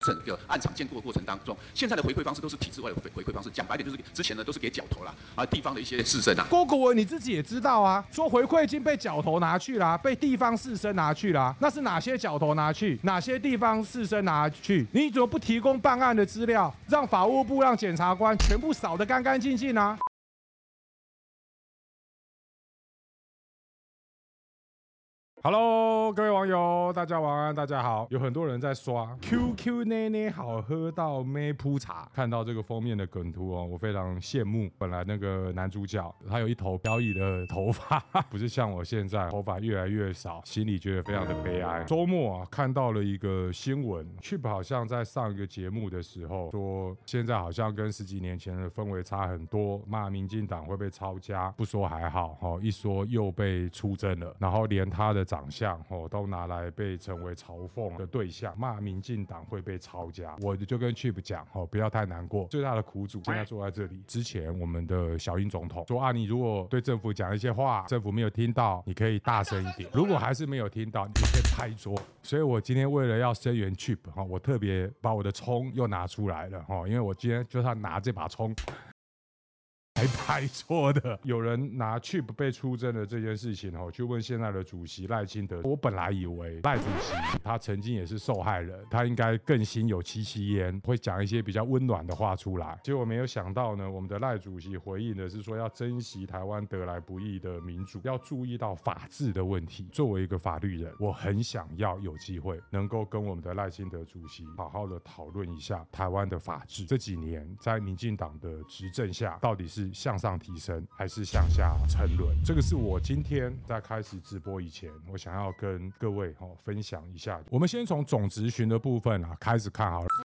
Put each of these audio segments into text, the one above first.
个暗场建构的过程当中，现在的回馈方式都是体制外的回馈方式。讲白点就是之前呢都是给角头啦，地方的一些士绅啊。 郭国文你自己也知道啊，说回馈金被角头拿去啦，被地方士绅拿去啦，那是哪些角头拿去，哪些地方士绅拿去？你怎么不提供办案的资料，让法务部让检察官全部扫得干干净净啊？Hello，各位网友，大家晚安，大家好。有很多人在刷 QQ 奶奶好喝到妹铺茶，看到这个封面的梗图哦，我非常羡慕。本来那个男主角他有一头飘逸的头发，不是像我现在头发越来越少，心里觉得非常的悲哀。周末啊，看到了一个新闻 ，Chip 好像在上一个节目的时候说，现在好像跟10几年前的氛围差很多，骂民进党会被抄家，不说还好，一说又被出征了，然后连他的长相都拿来被成为嘲讽的对象，骂民进党会被抄家。我就跟 Chip 讲不要太难过，最大的苦主现在坐在这里。之前我们的小英总统说啊，你如果对政府讲一些话，政府没有听到，你可以大声一点；如果还是没有听到，你可以拍桌。所以我今天为了要声援 Chip 我特别把我的葱又拿出来了因为我今天就是要拿这把葱还拍错的，有人拿 Chip 被出征的这件事情去问现在的主席赖清德。我本来以为赖主席他曾经也是受害人，他应该更心有戚戚焉，会讲一些比较温暖的话出来。结果没有想到呢，我们的赖主席回应的是说要珍惜台湾得来不易的民主，要注意到法治的问题。作为一个法律人，我很想要有机会能够跟我们的赖清德主席好好的讨论一下台湾的法治这几年在民进党的执政下到底是向上提升还是向下沉沦。这个是我今天在开始直播以前我想要跟各位分享一下。我们先从总质询的部分开始看好了。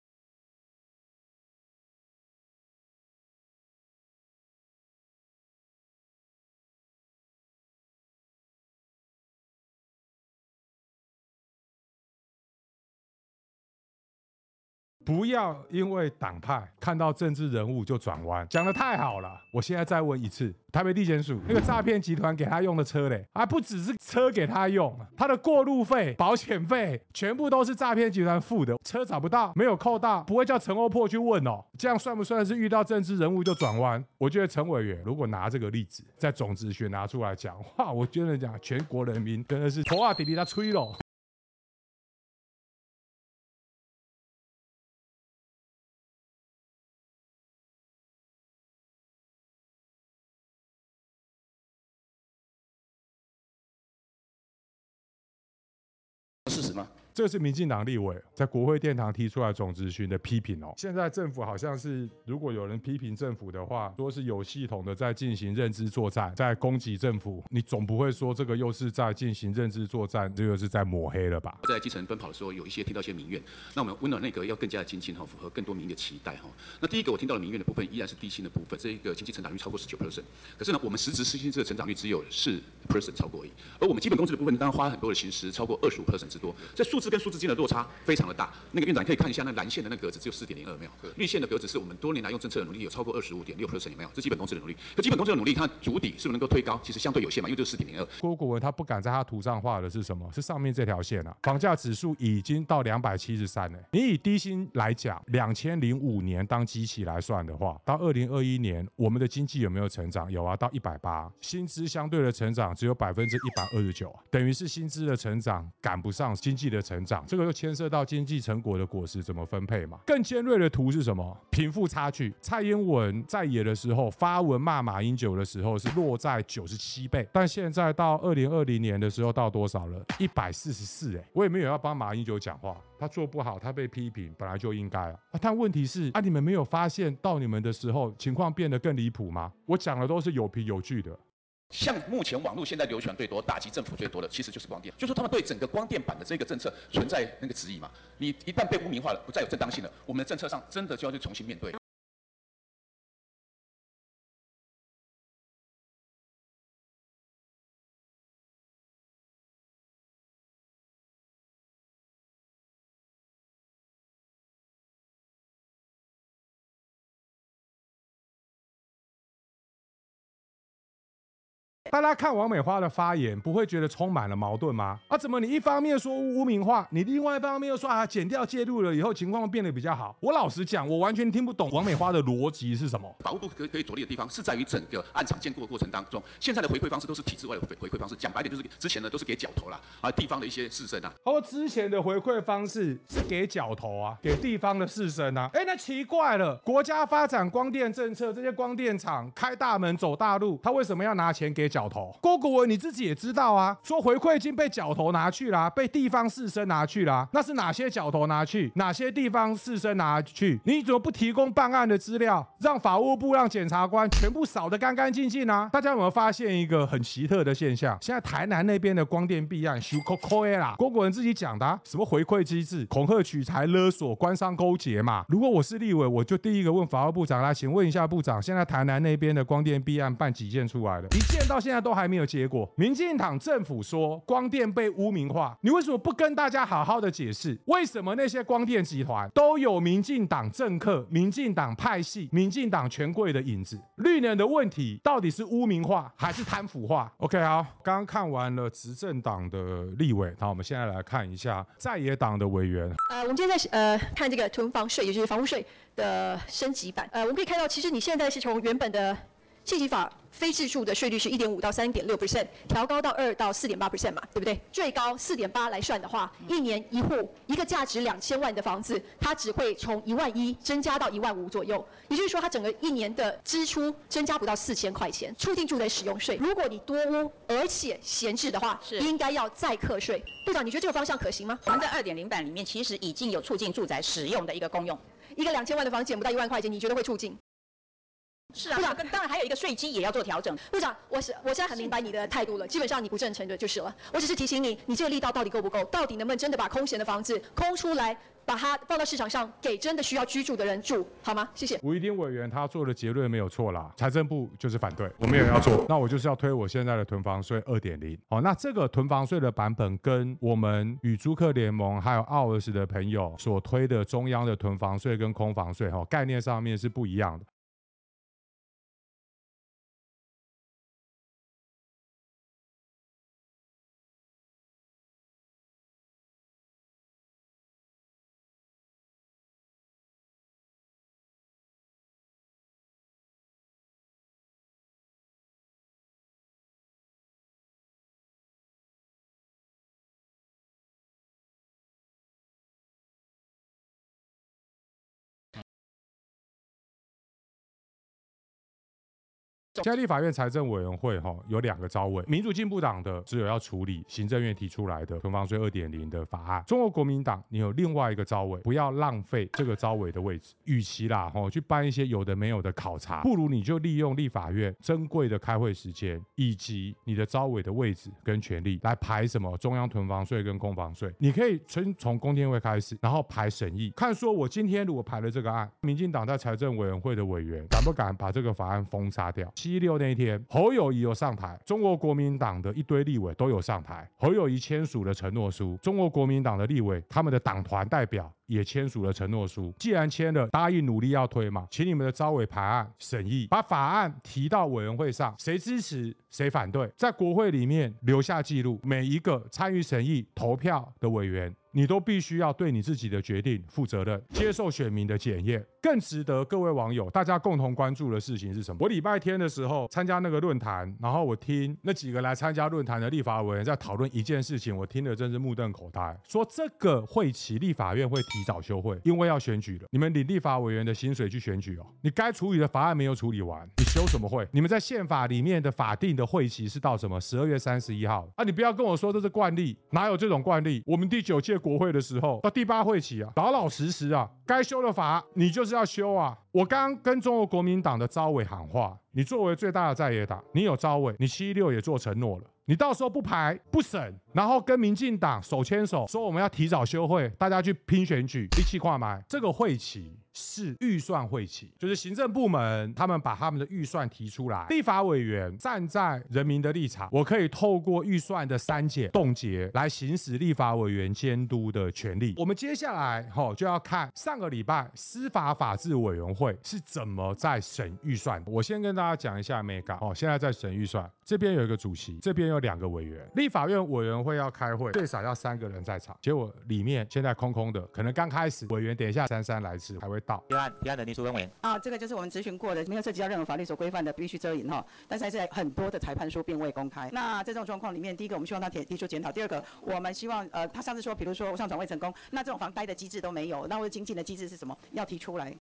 不要因为党派看到政治人物就转弯，讲得太好了。我现在再问一次，台北地检署那个诈骗集团给他用的车嘞，还不只是车给他用，他的过路费、保险费全部都是诈骗集团付的。车找不到，没有扣到，不会叫陈欧珀去问哦。这样算不算是遇到政治人物就转弯？我觉得陈委员如果拿这个例子在总质询拿出来讲话，我真的讲全国人民真的是头啊弟弟他吹了。 事实吗？ 这是民进党立委在国会殿堂提出来总质询的批评哦。现在政府好像是，如果有人批评政府的话，说是有系统的在进行认知作战，在攻击政府，你总不会说这个又是在进行认知作战，这个是在抹黑了吧？ 在基层奔跑的时候，有一些听到一些民怨，那我们温暖内阁要更加的精进符合更多民意的期待那第一个我听到的民怨的部分依然是低薪的部分，这一个经济成长率超过19%，可是呢，我们实质薪资的成长率只有4%超过而已，而我们基本工资的部分当然花了很多的心思，超过25%之多，这数字跟数字间的落差非常的大。那个院长可以看一下那蓝线的那格子只有4.02没有，绿线的格子是我们多年来用政策的努力有超过25.6%有没有？这基本工资的努力，可基本工资的努力它足底是不是能够推高？其实相对有限嘛，因为就是4.02。 郭国文他不敢在他图上画的是什么？是上面这条线啊，房价指数已经到273了。你以低薪来讲，2005年当基期来算的话，到2021年，我们的经济有没有成长？有啊，到180，薪资相对的成长只有129%，等于是薪资的成长赶不上经济的成长，这个又牵涉到经济成果的果实怎么分配嘛。更尖锐的图是什么？贫富差距。蔡英文在野的时候发文骂马英九的时候是落在97倍，但现在到2020年的时候到多少了？144我也没有要帮马英九讲话，他做不好，他被批评本来就应该但问题是你们没有发现到你们的时候情况变得更离谱吗？我讲的都是有凭有据的。 像目前网络现在流传最多、打击政府最多的，其实就是光电，就是他们对整个光电版的这个政策存在那个质疑嘛。你一旦被污名化了，不再有正当性了，我们的政策上真的就要去重新面对。 大家看王美花的发言，不会觉得充满了矛盾吗？怎么你一方面说污名化，你另外一方面又说减掉介入了以后情况变得比较好？我老实讲，我完全听不懂王美花的逻辑是什么。 法务部可以着力的地方是在于整个案场建构的过程当中，现在的回馈方式都是体制外的回馈方式，讲白点就是之前呢都是给角头啦，地方的一些士绅啊。 之前的回馈方式是给角头给地方的士绅那奇怪了，国家发展光电政策，这些光电厂开大门走大路，他为什么要拿钱给角头？郭国文你自己也知道说回馈金被角头拿去啦，被地方士绅拿去啦，那是哪些角头拿去，哪些地方士绅拿去？你怎么不提供办案的资料，让法务部让检察官全部扫得干干净净啊？大家有没有发现一个很奇特的现象？现在台南那边的光电弊案修扣扣啦，郭国文自己讲的什么回馈机制、恐吓取财勒索、官商勾结嘛。如果我是立委，我就第一个问法务部长来，请问一下部长，现在台南那边的光电弊案办几件出来了？一件到现在都还没有结果。民进党政府说光电被污名化，你为什么不跟大家好好的解释？为什么那些光电集团都有民进党政客、民进党派系、民进党权贵的影子？绿能的问题到底是污名化还是贪腐化 ？OK， 好，刚刚看完了执政党的立委，好，我们现在来看一下在野党的委员。 我们今天在看这个囤房税，也就是房屋税的升级版。我们可以看到，其实你现在是从原本的信息法非自住的税率是1.5到3.6%，调高到2到4.8% 嘛，对不对？最高4.8来算的话，一年一户一个价值2000万的房子，它只会从11000增加到15000左右，也就是说，它整个一年的支出增加不到4000块钱。促进住宅使用税，如果你多屋而且闲置的话，应该要再课税。部长，你觉得这个方向可行吗？ 我们在2.0版里面其实已经有促进住宅使用的一个功用， 一个2000万的房减不到1万块钱，你觉得会促进？ 是啊，当然还有一个税基也要做调整。 部长，我现在很明白你的态度了，基本上你不赞成的就是了。我只是提醒你，你这个力道到底够不够？到底能不能真的把空闲的房子空出来，把它放到市场上，给真的需要居住的人住，好吗？谢谢。 吴怡丁委员他做的结论没有错啦，财政部就是反对，我没有要做，那我就是要推我现在的囤房税2.0。那这个囤房税的版本跟我们与租客联盟还有奥尔斯的朋友所推的中央的囤房税跟空房税概念上面是不一样的。现在立法院财政委员会有2个召委，民主进步党的只有要处理行政院提出来的囤房税2.0的法案，中国国民党你有另外一个召委，不要浪费这个召委的位置，与其去办一些有的没有的考察，不如你就利用立法院珍贵的开会时间以及你的召委的位置跟权力来排什么中央囤房税跟空房税。你可以先从公听会开始，然后排审议，看说我今天如果排了这个案，民进党在财政委员会的委员敢不敢把这个法案封杀掉。716那一天，侯友宜有上台，中国国民党的一堆立委都有上台，侯友宜签署了承诺书，中国国民党的立委他们的党团代表也签署了承诺书。既然签了，答应努力要推嘛，请你们的召委排案审议，把法案提到委员会上，谁支持谁反对，在国会里面留下记录，每一个参与审议投票的委员，你都必须要对你自己的决定负责任，接受选民的检验。更值得各位网友大家共同关注的事情是什么？我礼拜天的时候参加那个论坛，然后我听那几个来参加论坛的立法委员在讨论一件事情，我听得真是目瞪口呆，说这个会期立法院会提早休会，因为要选举了，你们领立法委员的薪水去选举哦，你该处理的法案没有处理完，你休什么会？你们在宪法里面的法定的会期是到什么12月31号啊？你不要跟我说这是惯例，哪有这种惯例？我们第9届国会的时候到第8会期啊，老老实实啊，该修的法你就是要修啊。我刚刚跟中国国民党的召委喊话，你作为最大的在野党，你有召委，你716也做承诺了，你到时候不排不审， 然后跟民进党手牵手说我们要提早休会，大家去拼选举，一起跨买。这个会期是预算会期，就是行政部门他们把他们的预算提出来，立法委员站在人民的立场，我可以透过预算的删减冻结来行使立法委员监督的权利。我们接下来就要看上个礼拜司法法制委员会是怎么在审预算的。我先跟大家讲一下Mega现在在审预算，这边有一个主席，这边有2个委员，立法院委员会要开会，最少要3个人在场，结果里面现在空空的，可能刚开始委员等一下姗姗来迟还会到。 提案的林淑芬委员这个就是我们质询过的，没有涉及到任何法律所规范的，必须遮掩但是还是很多的裁判书并未公开。那在这种状况里面，第一个我们希望他提出检讨，第二个我们希望他上次说，比如说上传未成功，那这种防呆的机制都没有，那或者精进的机制是什么？要提出来。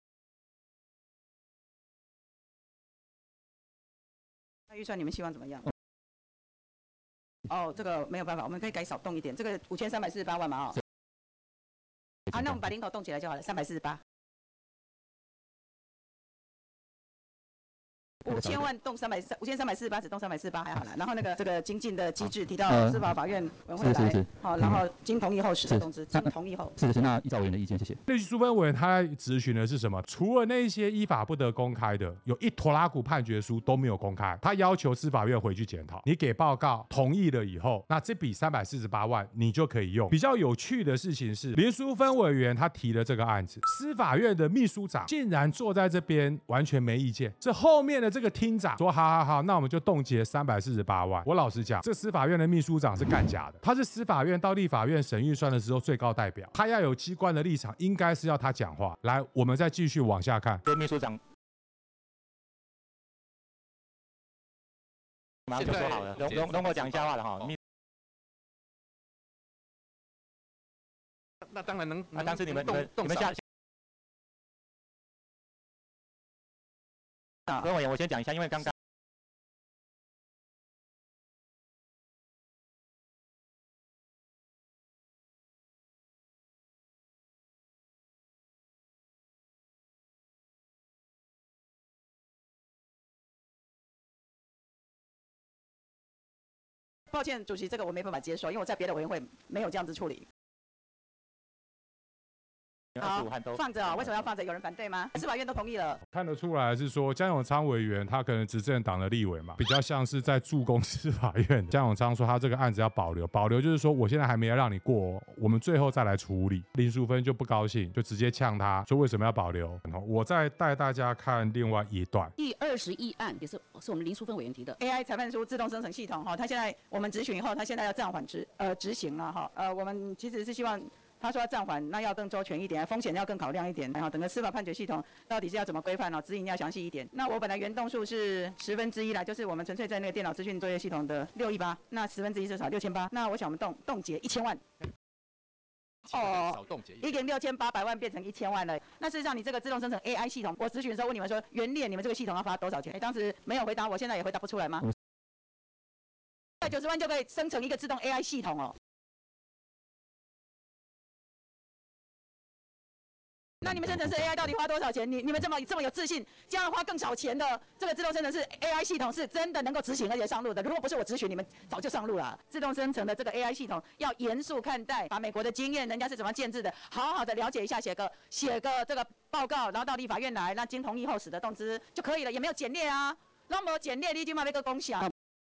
那预算你们希望怎么样？这个没有办法，我们可以改少动一点，这个5348万嘛那我们把零头动起来就好了，348。5000万动5348，只动348还好了。然后那个这个精进的机制提到司法法院委员会来，然后经同意后使得通知，经同意后。 是那依照委员的意见，谢谢。 律师淑芬委员他在质询的是什么？除了那些依法不得公开的，有一拖拉股判决书都没有公开，他要求司法院回去检讨。你给报告同意了以后，那这笔348万你就可以用。比较有趣的事情是，林淑芬委员他提了这个案子，司法院的秘书长竟然坐在这边完全没意见，这后面的这个厅长说好，那我们就冻结348万。我老实讲，这司法院的秘书长是干假的，他是司法院到立法院审预算的时候最高代表，他要有机关的立场，应该是要他讲话。来，我们再继续往下看。 跟秘书长马上就说好了，容我讲一下话了那当然能。 当时你们下。委员，我先讲一下，因为刚刚抱歉，主席，这个我没办法接受，因为我在别的委员会没有这样子处理。好，放着为什么要放着？有人反对吗？司法院都同意了。 看得出来是说江永昌委员他可能执政党的立委嘛，比较像是在助攻司法院。江永昌说他这个案子要保留就是说我现在还没有让你过我们最后再来处理。林淑芬就不高兴，就直接呛他说为什么要保留。我再带大家看另外一段。 第21案也是我们林淑芬委员提的 AI 裁判书自动生成系统它现在我们质询以后，它现在要暂缓执行了我们其实是希望。他说要暂缓，那要更周全一点，风险要更考量一点，然后整个司法判决系统到底是要怎么规范指引要详细一点。那我本来原动数是1/10啦，就是我们纯粹在那个电脑资讯作业系统的618，那1/10至少6800，那我想我们冻结1000万。已经6800万变成1000万了。那事实上，你这个自动生成 AI 系统，我质询的时候问你们说，原列你们这个系统要花多少钱？当时没有回答我，现在也回答不出来吗？190万就可以生成一个自动 AI 系统那你们生成式 AI 到底花多少钱？你们这么有自信，这样花更少钱的这个自动生成式 AI 系统是真的能够执行而且上路的？如果不是我质询，你们早就上路了。自动生成的这个 AI 系统要严肃看待，把美国的经验，人家是怎么建制的，好好的了解一下，写个这个报告，然后到立法院来，那经同意后使得动之就可以了，也没有简列啊，那没有简列，你就嘛那个共享。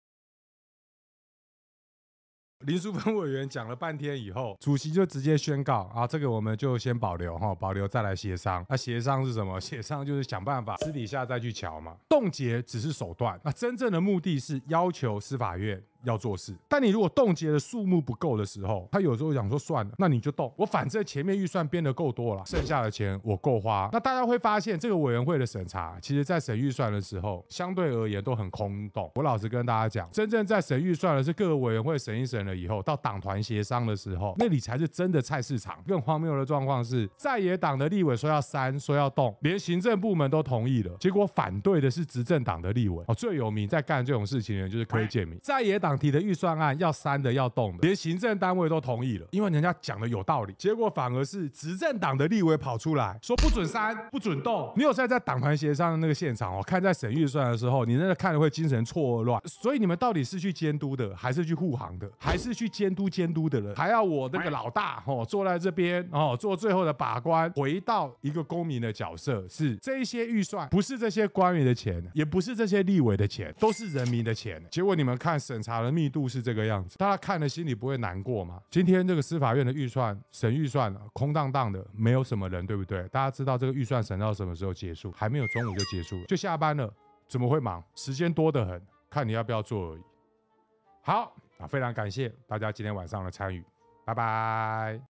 林淑芬委员讲了半天以后，主席就直接宣告这个我们就先保留保留再来协商。那协商是什么？协商就是想办法私底下再去瞧嘛。冻结只是手段，那真正的目的是要求司法院要做事。但你如果冻结的数目不够的时候，他有时候讲说算了，那你就冻，我反正前面预算编得够多了，剩下的钱我够花。那大家会发现这个委员会的审查，其实在审预算的时候，相对而言都很空洞。我老实跟大家讲，真正在审预算的是各个委员会审一审了以后，到党团协商的时候，那里才是真的菜市场。更荒谬的状况是，在野党的立委说要删，说要动，连行政部门都同意了，结果反对的是执政党的立委。最有名在干这种事情的人就是柯建铭，在野党党提的预算案要删的要动的，连行政单位都同意了，因为人家讲的有道理。结果反而是执政党的立委跑出来说不准删，不准动。你有在党团协商的那个现场哦，看在审预算的时候，你那个看了会精神错乱。所以你们到底是去监督的，还是去护航的，还是去监督的人？还要我那个老大坐在这边做最后的把关？回到一个公民的角色，是这一些预算不是这些官员的钱，也不是这些立委的钱，都是人民的钱。结果你们看审查的密度是这个样子，大家看了心里不会难过吗？今天这个司法院的预算审预算空荡荡的，没有什么人，对不对？大家知道这个预算审到什么时候结束？还没有中午就结束了，就下班了，怎么会忙？时间多得很，看你要不要做而已。好，非常感谢大家今天晚上的参与，拜拜。